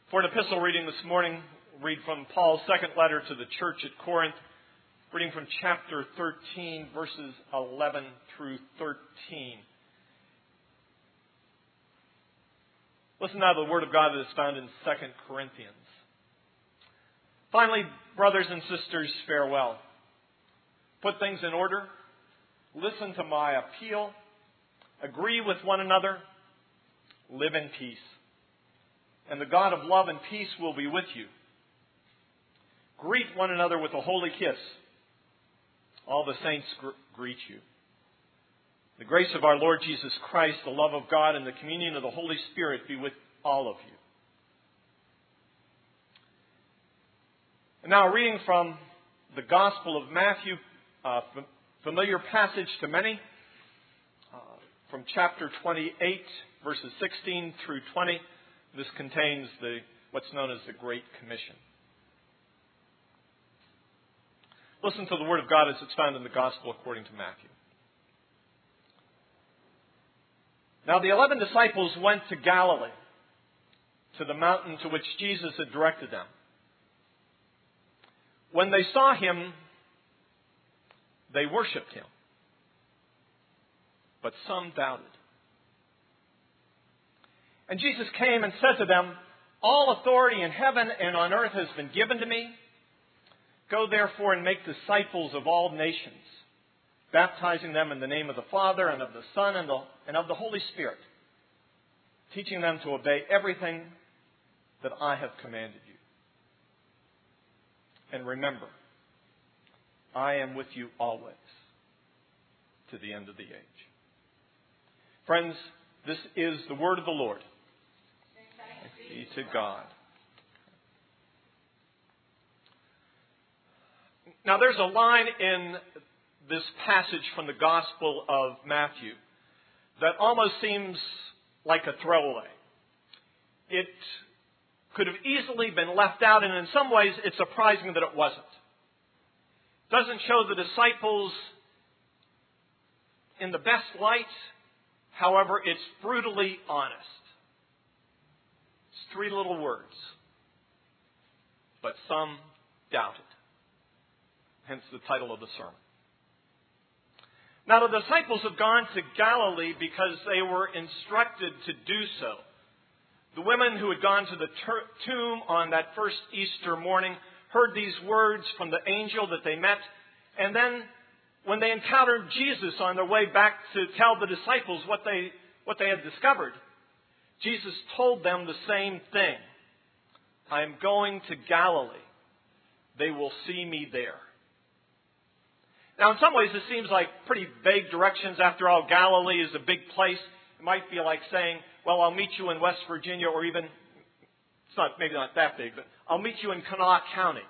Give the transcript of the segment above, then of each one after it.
For an epistle reading this morning, read from Paul's second letter to the church at Corinth, reading from chapter 13, verses 11 through 13. Listen now to the word of God that is found in 2 Corinthians. Finally, brothers and sisters, farewell. Put things in order. Listen to my appeal. Agree with one another. Live in peace. And the God of love and peace will be with you. Greet one another with a holy kiss. All the saints greet you. The grace of our Lord Jesus Christ, the love of God, and the communion of the Holy Spirit be with all of you. And now, reading from the Gospel of Matthew, familiar passage to many, from chapter 28, verses 16 through 20. This contains what's known as the Great Commission. Listen to the Word of God as it's found in the Gospel according to Matthew. Now the 11 disciples went to Galilee, to the mountain to which Jesus had directed them. When they saw him, they worshipped him. But some doubted. And Jesus came and said to them, all authority in heaven and on earth has been given to me. Go therefore and make disciples of all nations, baptizing them in the name of the Father and of the Son and of the Holy Spirit, teaching them to obey everything that I have commanded you. And remember, I am with you always to the end of the age. Friends, this is the word of the Lord. Thanks be to God. Now there's a line in this passage from the Gospel of Matthew that almost seems like a throwaway. It could have easily been left out, and in some ways it's surprising that it wasn't. It doesn't show the disciples in the best light. However, it's brutally honest. It's 3 little words. But some doubted. Hence the title of the sermon. Now the disciples have gone to Galilee because they were instructed to do so. The women who had gone to the tomb on that first Easter morning heard these words from the angel that they met, and then when they encountered Jesus on their way back to tell the disciples what they had discovered, Jesus told them the same thing. I am going to Galilee. They will see me there. Now, in some ways, this seems like pretty vague directions. After all, Galilee is a big place. It might be like saying, well, I'll meet you in West Virginia, or even, maybe not that big, but I'll meet you in Kanawha County.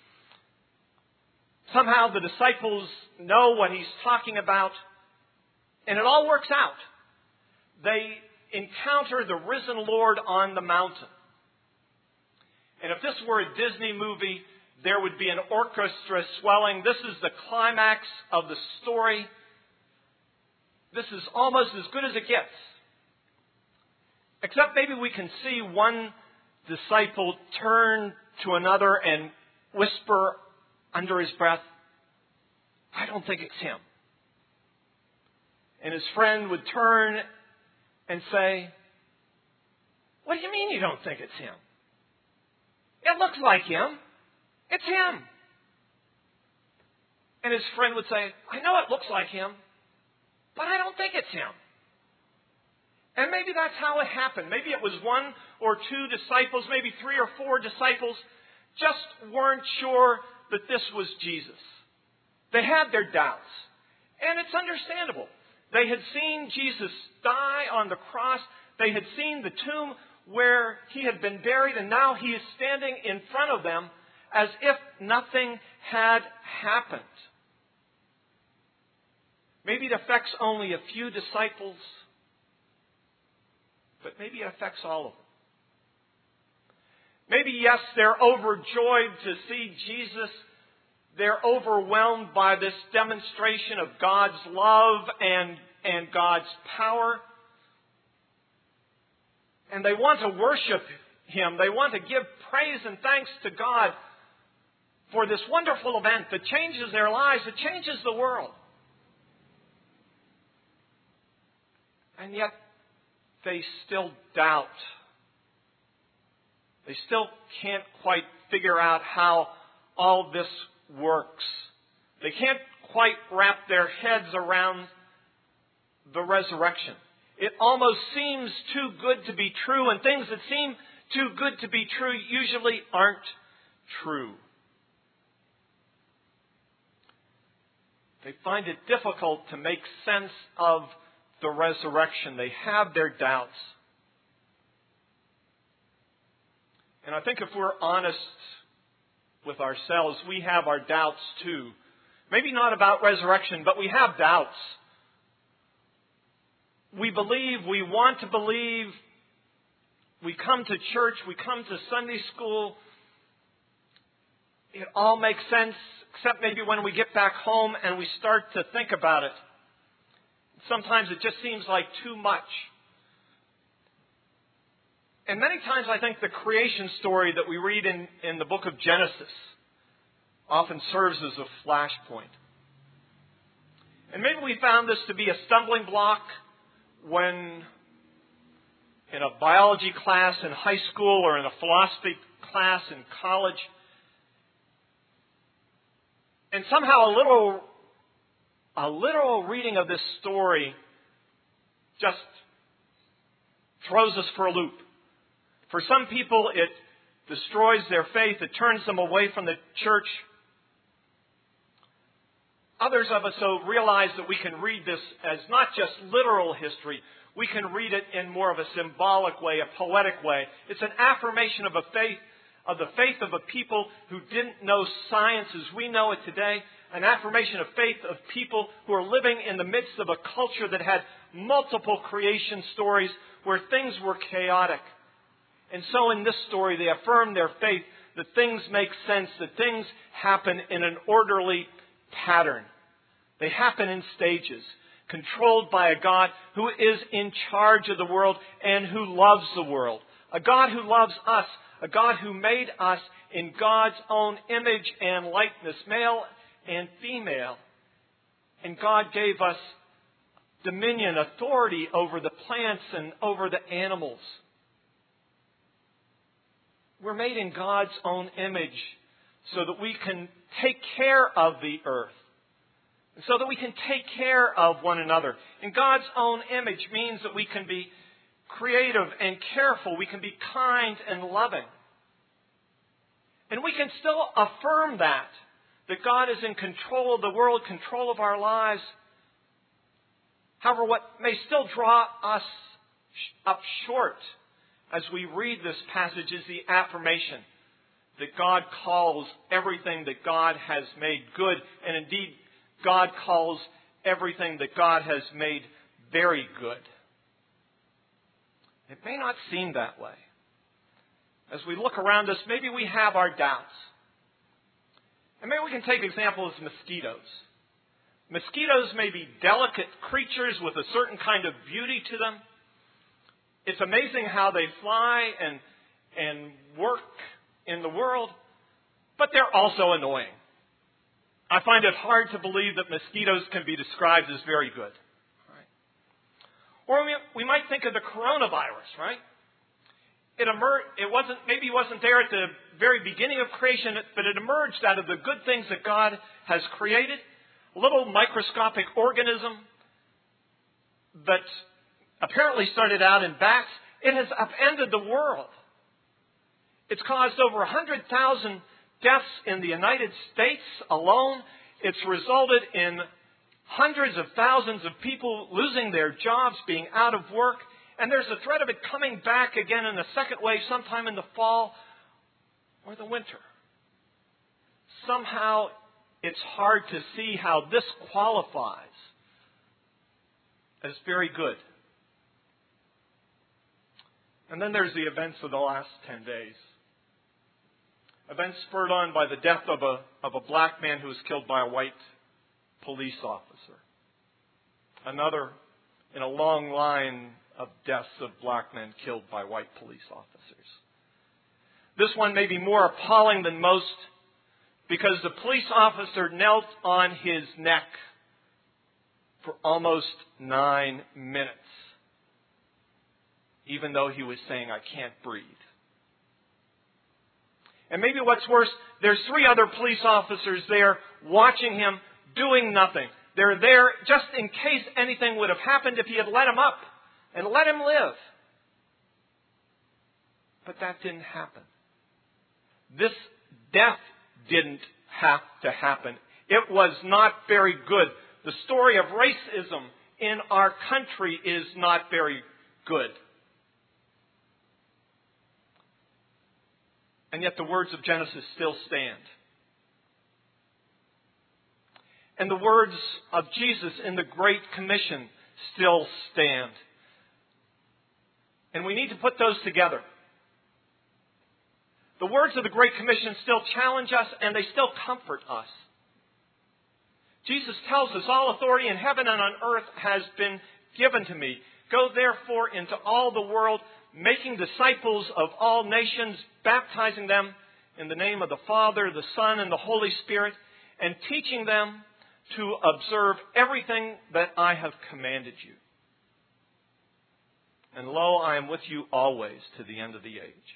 Somehow the disciples know what he's talking about, and it all works out. They encounter the risen Lord on the mountain. And if this were a Disney movie, there would be an orchestra swelling. This is the climax of the story. This is almost as good as it gets. Except maybe we can see one disciple turn to another and whisper under his breath, I don't think it's him. And his friend would turn and say, what do you mean you don't think it's him? It looks like him. It's him. And his friend would say, I know it looks like him, but I don't think it's him. And maybe that's how it happened. Maybe it was 1 or 2 disciples, maybe 3 or 4 disciples, just weren't sure that this was Jesus. They had their doubts. And it's understandable. They had seen Jesus die on the cross. They had seen the tomb where he had been buried, and now he is standing in front of them as if nothing had happened. Maybe it affects only a few disciples, but maybe it affects all of them. Maybe, yes, they're overjoyed to see Jesus. They're overwhelmed by this demonstration of God's love and God's power. And they want to worship Him. They want to give praise and thanks to God for this wonderful event that changes their lives, that changes the world. And yet, they still doubt. They still can't quite figure out how all this works. They can't quite wrap their heads around the resurrection. It almost seems too good to be true, and things that seem too good to be true usually aren't true. They find it difficult to make sense of the resurrection. They have their doubts. And I think if we're honest with ourselves, we have our doubts too. Maybe not about resurrection, but we have doubts. We believe, we want to believe. We come to church, we come to Sunday school. It all makes sense, except maybe when we get back home and we start to think about it. Sometimes it just seems like too much. And many times I think the creation story that we read in the book of Genesis often serves as a flashpoint. And maybe we found this to be a stumbling block when in a biology class in high school or in a philosophy class in college. And somehow a literal reading of this story just throws us for a loop. For some people, it destroys their faith. It turns them away from the church. Others of us, though, realize that we can read this as not just literal history. We can read it in more of a symbolic way, a poetic way. It's an affirmation of the faith of a people who didn't know science as we know it today. An affirmation of faith of people who are living in the midst of a culture that had multiple creation stories where things were chaotic. And so in this story, they affirm their faith that things make sense, that things happen in an orderly pattern. They happen in stages, controlled by a God who is in charge of the world and who loves the world. A God who loves us, a God who made us in God's own image and likeness, male and female. And God gave us dominion, authority over the plants and over the animals. We're made in God's own image so that we can take care of the earth. And so that we can take care of one another. And God's own image means that we can be creative and careful. We can be kind and loving. And we can still affirm that God is in control of the world, control of our lives. However, what may still draw us up short as we read this passage is the affirmation that God calls everything that God has made good. And indeed, God calls everything that God has made very good. It may not seem that way. As we look around us, maybe we have our doubts. And maybe we can take examples of mosquitoes. Mosquitoes may be delicate creatures with a certain kind of beauty to them. It's amazing how they fly and work in the world, but they're also annoying. I find it hard to believe that mosquitoes can be described as very good. Right? Or we might think of the coronavirus, right? It wasn't there at the very beginning of creation, but it emerged out of the good things that God has created. A little microscopic organism that apparently started out in bats. It has upended the world. It's caused over 100,000 deaths in the United States alone. It's resulted in hundreds of thousands of people losing their jobs, being out of work. And there's a threat of it coming back again in a second wave sometime in the fall or the winter. Somehow it's hard to see how this qualifies as very good. And then there's the events of the last 10 days. Events spurred on by the death of a black man who was killed by a white police officer. Another in a long line of deaths of black men killed by white police officers. This one may be more appalling than most because the police officer knelt on his neck for almost 9 minutes, even though he was saying, "I can't breathe." And maybe what's worse, there's 3 other police officers there watching him, doing nothing. They're there just in case anything would have happened if he had let him up and let him live. But that didn't happen. This death didn't have to happen. It was not very good. The story of racism in our country is not very good. And yet the words of Genesis still stand. And the words of Jesus in the Great Commission still stand. And we need to put those together. The words of the Great Commission still challenge us and they still comfort us. Jesus tells us, "All authority in heaven and on earth has been given to me. Go therefore into all the world, making disciples of all nations, baptizing them in the name of the Father, the Son, and the Holy Spirit, and teaching them to observe everything that I have commanded you. And lo, I am with you always to the end of the age."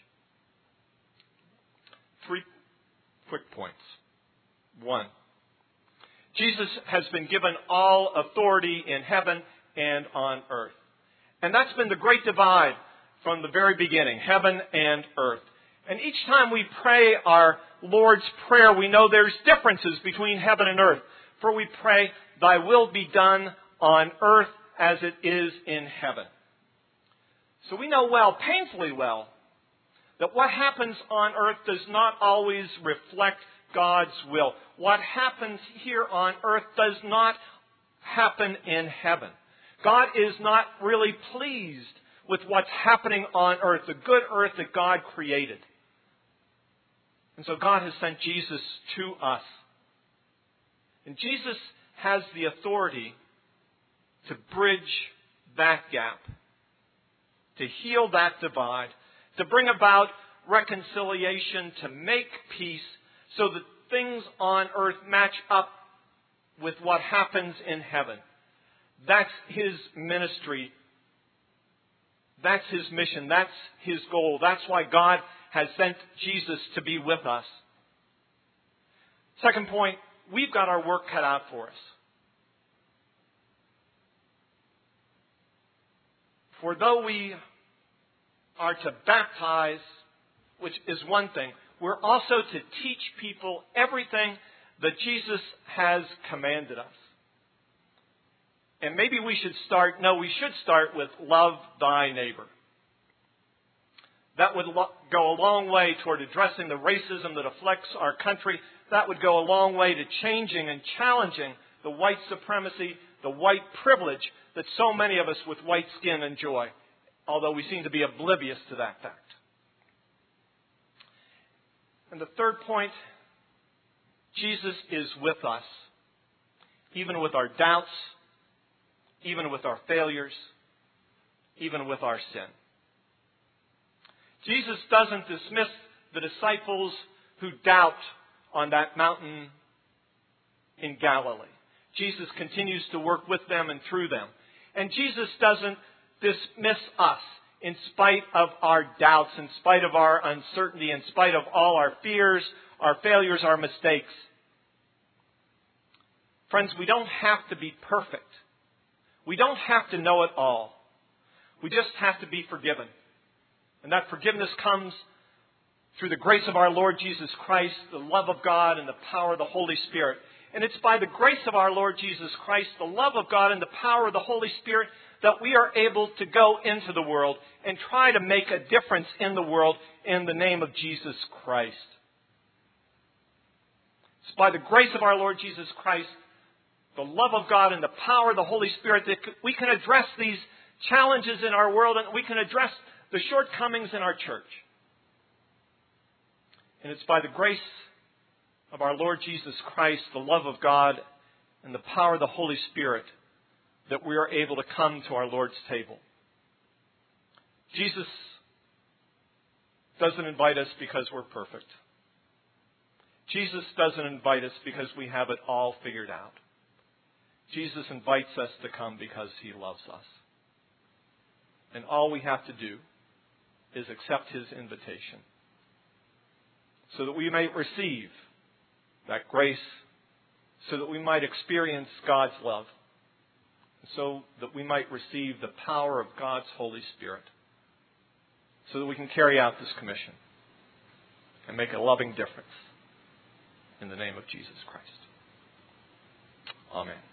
3 quick points. 1, Jesus has been given all authority in heaven and on earth. And that's been the great divide from the very beginning, heaven and earth. And each time we pray our Lord's Prayer, we know there's differences between heaven and earth. For we pray, "Thy will be done on earth as it is in heaven." So we know well, painfully well, that what happens on earth does not always reflect God's will. What happens here on earth does not happen in heaven. God is not really pleased with what's happening on earth, the good earth that God created. And so God has sent Jesus to us. And Jesus has the authority to bridge that gap, to heal that divide, to bring about reconciliation, to make peace, so that things on earth match up with what happens in heaven. That's His ministry. That's His mission. That's His goal. That's why God has sent Jesus to be with us. Second point, we've got our work cut out for us. For though we are to baptize, which is one thing, we're also to teach people everything that Jesus has commanded us. And maybe we should start with love thy neighbor. That would go a long way toward addressing the racism that afflicts our country. That would go a long way to changing and challenging the white supremacy, the white privilege that so many of us with white skin enjoy, although we seem to be oblivious to that fact. And the third point, Jesus is with us, even with our doubts, even with our failures, even with our sin. Jesus doesn't dismiss the disciples who doubt on that mountain in Galilee. Jesus continues to work with them and through them. And Jesus doesn't dismiss us in spite of our doubts, in spite of our uncertainty, in spite of all our fears, our failures, our mistakes. Friends, we don't have to be perfect. We don't have to know it all. We just have to be forgiven. And that forgiveness comes through the grace of our Lord Jesus Christ, the love of God, and the power of the Holy Spirit. And it's by the grace of our Lord Jesus Christ, the love of God, and the power of the Holy Spirit that we are able to go into the world and try to make a difference in the world in the name of Jesus Christ. It's by the grace of our Lord Jesus Christ, the love of God, and the power of the Holy Spirit that we can address these challenges in our world and we can address the shortcomings in our church. And it's by the grace of our Lord Jesus Christ, the love of God, and the power of the Holy Spirit that we are able to come to our Lord's table. Jesus doesn't invite us because we're perfect. Jesus doesn't invite us because we have it all figured out. Jesus invites us to come because He loves us. And all we have to do is accept His invitation so that we might receive that grace, so that we might experience God's love, so that we might receive the power of God's Holy Spirit, so that we can carry out this commission and make a loving difference in the name of Jesus Christ. Amen.